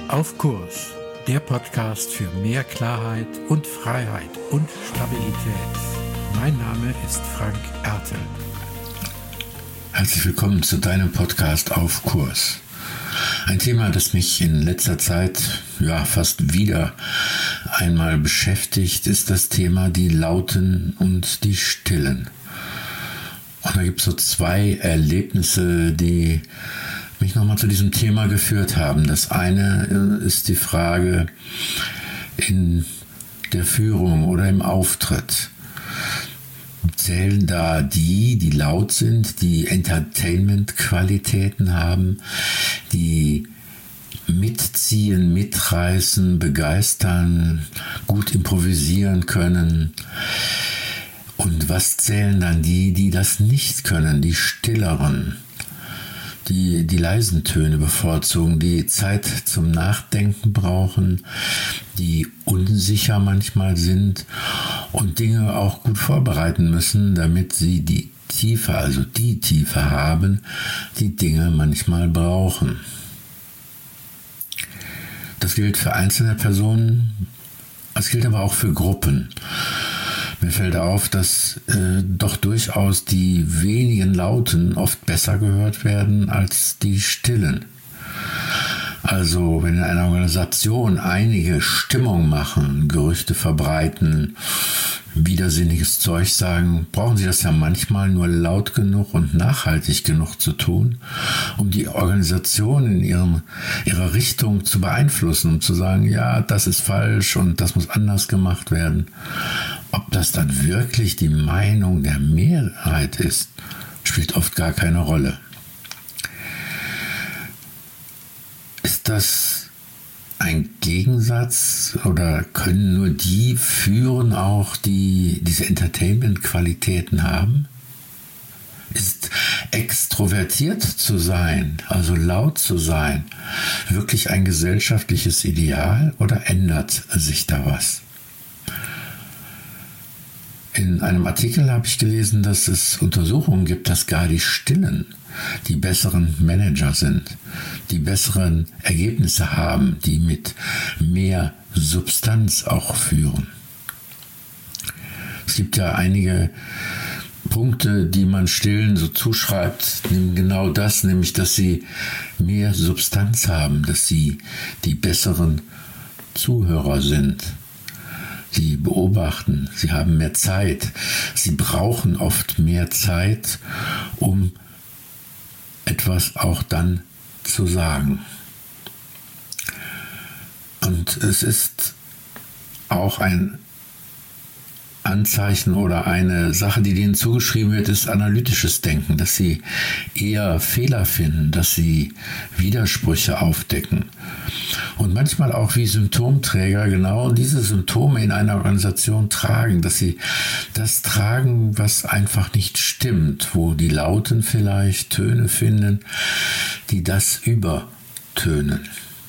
Auf Kurs, der Podcast für mehr Klarheit und Freiheit und Stabilität. Mein Name ist Frank Ertel. Herzlich willkommen zu deinem Podcast Auf Kurs. Ein Thema, das mich in letzter Zeit fast wieder einmal beschäftigt, ist das Thema die Lauten und die Stillen. Und da gibt es so zwei Erlebnisse, die mich nochmal zu diesem Thema geführt haben. Das eine ist die Frage in der Führung oder im Auftritt. Zählen da die laut sind, die Entertainment-Qualitäten haben, die mitziehen, mitreißen, begeistern, gut improvisieren können? Und was zählen dann die das nicht können, die Stilleren? Die leisen Töne bevorzugen, die Zeit zum Nachdenken brauchen, die unsicher manchmal sind und Dinge auch gut vorbereiten müssen, damit sie die Tiefe haben, die Dinge manchmal brauchen. Das gilt für einzelne Personen, es gilt aber auch für Gruppen. Mir fällt auf, dass doch durchaus die wenigen Lauten oft besser gehört werden als die Stillen. Also wenn in einer Organisation einige Stimmung machen, Gerüchte verbreiten, widersinniges Zeug sagen, brauchen sie das ja manchmal nur laut genug und nachhaltig genug zu tun, um die Organisation in ihrer Richtung zu beeinflussen, um zu sagen, ja, das ist falsch und das muss anders gemacht werden. Ob das dann wirklich die Meinung der Mehrheit ist, spielt oft gar keine Rolle. Ist das ein Gegensatz oder können nur die führen auch, die diese Entertainment-Qualitäten haben? Ist extrovertiert zu sein, also laut zu sein, wirklich ein gesellschaftliches Ideal oder ändert sich da was? In einem Artikel habe ich gelesen, dass es Untersuchungen gibt, dass gar die Stillen die besseren Manager sind, die besseren Ergebnisse haben, die mit mehr Substanz auch führen. Es gibt ja einige Punkte, die man Stillen so zuschreibt, genau das, nämlich, dass sie mehr Substanz haben, dass sie die besseren Zuhörer sind. Sie beobachten, sie haben mehr Zeit, sie brauchen oft mehr Zeit, um etwas auch dann zu sagen. Und es ist auch ein Anzeichen oder eine Sache, die denen zugeschrieben wird, ist analytisches Denken, dass sie eher Fehler finden, dass sie Widersprüche aufdecken und manchmal auch wie Symptomträger genau diese Symptome in einer Organisation tragen, dass sie das tragen, was einfach nicht stimmt, wo die Lauten vielleicht Töne finden, die das übertönen.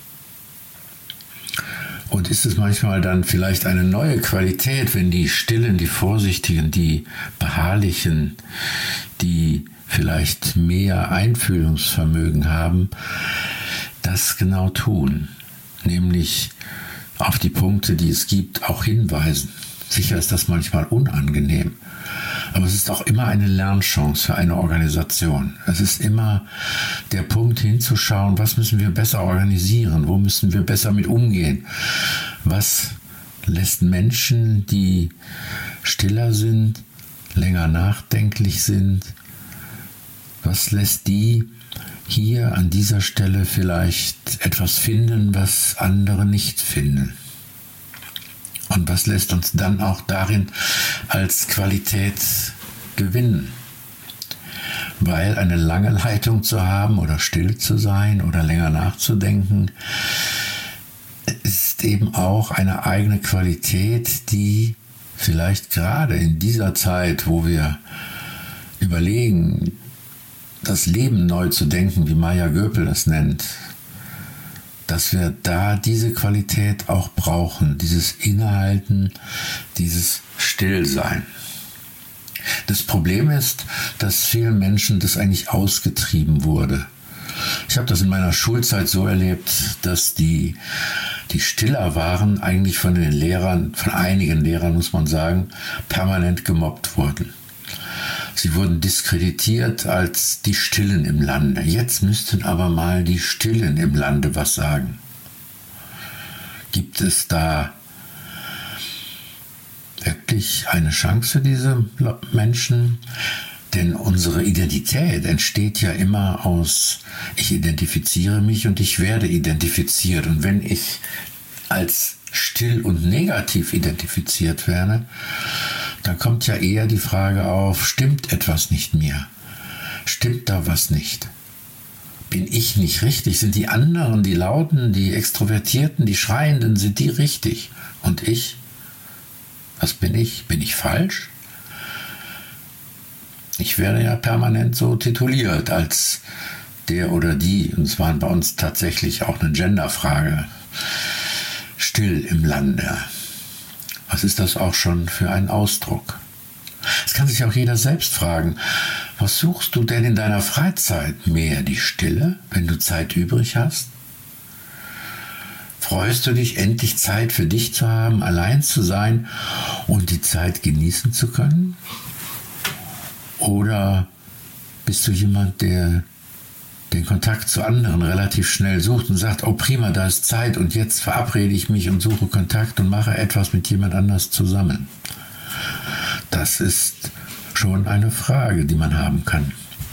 Und ist es manchmal dann vielleicht eine neue Qualität, wenn die Stillen, die Vorsichtigen, die Beharrlichen, die vielleicht mehr Einfühlungsvermögen haben, das genau tun, nämlich auf die Punkte, die es gibt, auch hinweisen. Sicher ist das manchmal unangenehm, aber es ist auch immer eine Lernchance für eine Organisation. Es ist immer der Punkt hinzuschauen, was müssen wir besser organisieren, wo müssen wir besser mit umgehen, was lässt Menschen, die stiller sind, länger nachdenklich sind, was lässt die hier an dieser Stelle vielleicht etwas finden, was andere nicht finden. Und was lässt uns dann auch darin als Qualität gewinnen? Weil eine lange Leitung zu haben oder still zu sein oder länger nachzudenken, ist eben auch eine eigene Qualität, die vielleicht gerade in dieser Zeit, wo wir überlegen, das Leben neu zu denken, wie Maya Göpel das nennt, dass wir da diese Qualität auch brauchen, dieses Innehalten, dieses Stillsein. Das Problem ist, dass vielen Menschen das eigentlich ausgetrieben wurde. Ich habe das in meiner Schulzeit so erlebt, dass die Stiller waren, eigentlich von den Lehrern, von einigen Lehrern muss man sagen, permanent gemobbt wurden. Sie wurden diskreditiert als die Stillen im Lande. Jetzt müssten aber mal die Stillen im Lande was sagen. Gibt es da wirklich eine Chance für diese Menschen? Denn unsere Identität entsteht ja immer aus, ich identifiziere mich und ich werde identifiziert. Und wenn ich als still und negativ identifiziert werde, dann kommt ja eher die Frage auf, stimmt etwas nicht mehr? Stimmt da was nicht? Bin ich nicht richtig? Sind die anderen, die Lauten, die Extrovertierten, die Schreienden, sind die richtig? Und ich? Was bin ich? Bin ich falsch? Ich werde ja permanent so tituliert als der oder die, und es war bei uns tatsächlich auch eine Genderfrage, still im Lande. Was ist das auch schon für ein Ausdruck? Es kann sich auch jeder selbst fragen, was suchst du denn in deiner Freizeit? Mehr die Stille, wenn du Zeit übrig hast? Freust du dich, endlich Zeit für dich zu haben, allein zu sein und die Zeit genießen zu können? Oder bist du jemand, der den Kontakt zu anderen relativ schnell sucht und sagt, oh prima, da ist Zeit und jetzt verabrede ich mich und suche Kontakt und mache etwas mit jemand anders zusammen? Das ist schon eine Frage, die man haben kann.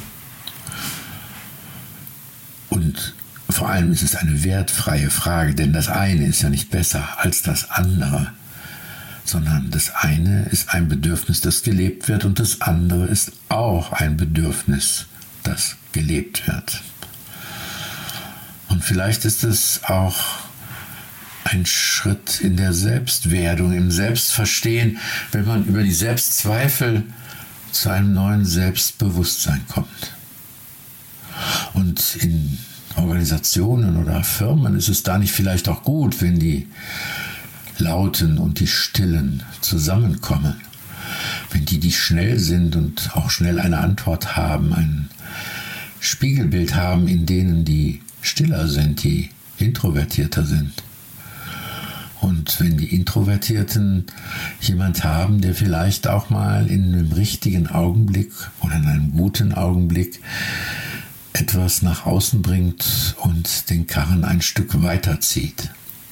Und vor allem ist es eine wertfreie Frage, denn das eine ist ja nicht besser als das andere, sondern das eine ist ein Bedürfnis, das gelebt wird, und das andere ist auch ein Bedürfnis, das gelebt wird. Und vielleicht ist es auch ein Schritt in der Selbstwerdung, im Selbstverstehen, wenn man über die Selbstzweifel zu einem neuen Selbstbewusstsein kommt. Und in Organisationen oder Firmen ist es da nicht vielleicht auch gut, wenn die Lauten und die Stillen zusammenkommen, wenn die schnell sind und auch schnell eine Antwort haben, ein Spiegelbild haben, in denen die stiller sind, die introvertierter sind. Und wenn die Introvertierten jemand haben, der vielleicht auch mal in einem richtigen Augenblick oder in einem guten Augenblick etwas nach außen bringt und den Karren ein Stück weiterzieht.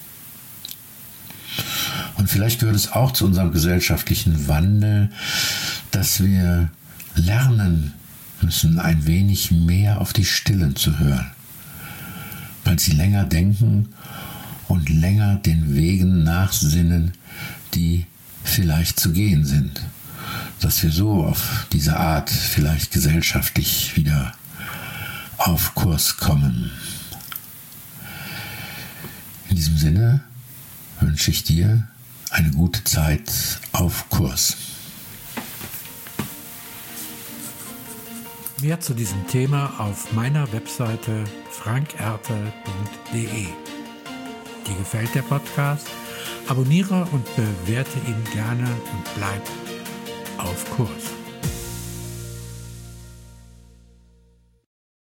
Und vielleicht gehört es auch zu unserem gesellschaftlichen Wandel, dass wir lernen müssen, ein wenig mehr auf die Stillen zu hören, weil sie länger denken und länger den Wegen nachsinnen, die vielleicht zu gehen sind. Dass wir so auf diese Art vielleicht gesellschaftlich wieder auf Kurs kommen. In diesem Sinne wünsche ich dir eine gute Zeit auf Kurs. Mehr zu diesem Thema auf meiner Webseite frankerte.de. Dir gefällt der Podcast? Abonniere und bewerte ihn gerne und bleib auf Kurs.